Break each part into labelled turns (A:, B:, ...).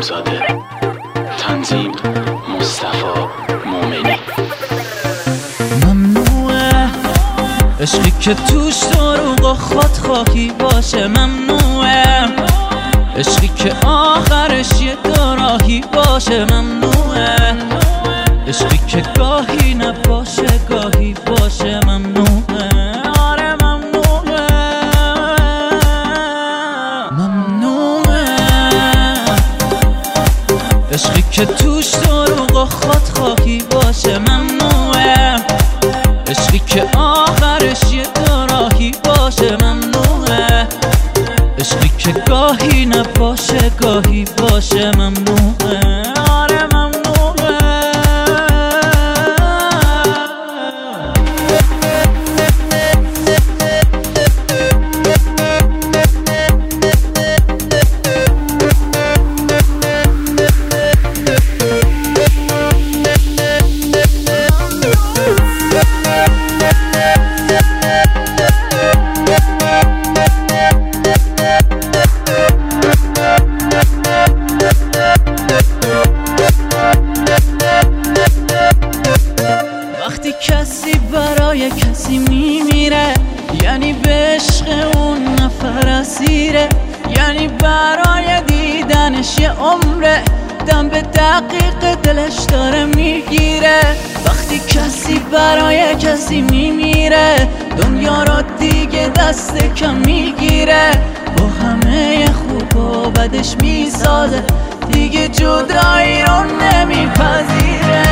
A: زاده، تنظیم مصطفی مومنی.
B: ممنوعه عشقی که توش دروغ و خودخواهی باشه، ممنوعه عشقی که آخرش یه دوراهی باشه، ممنوعه عشقی که گاهی نباشه گاهی باشه، ممنوعه. آره ممنوعه، ممنوعه عشقی که توش دروغ و خودخواهی باشه، ممنوعه عشقی که آخرش یه دوراهی باشه، ممنوعه عشقی که گاهی نباشه گاهی باشه، ممنوعه. آره ممنوعه. وقتی کسی برای کسی میمیره، یعنی به عشق اون نفر اسیره، یعنی برای دیدنش یه عمره، دم به دقیق دلش داره میگیره. وقتی کسی برای کسی میمیره، دنیا را دیگه دست کم میگیره، با همه خوب و بدش میسازه، دیگه جدایی رو نمیپذیره.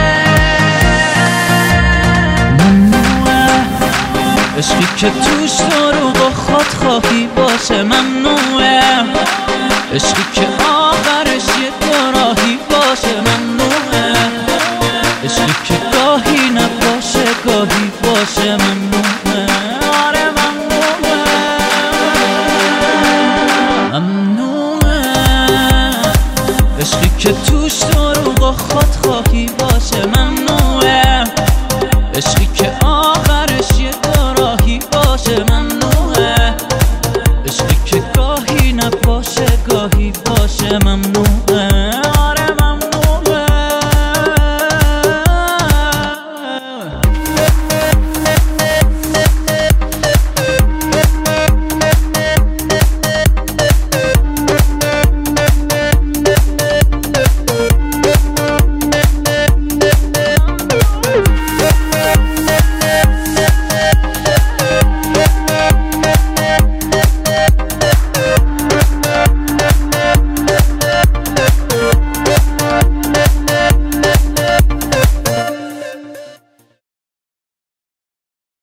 B: عشقی که توش دروغ و خودخواهی باشه، ممنوعه عشقی که آخرش یه دوراهی باشه، ممنوعه عشقی که گاهی نباشه گاهی باشه، ممنوعه. آره ممنوعه، ممنوعه عشقی که توش دروغ و خودخواهی باشه، ممنوعه عشقی که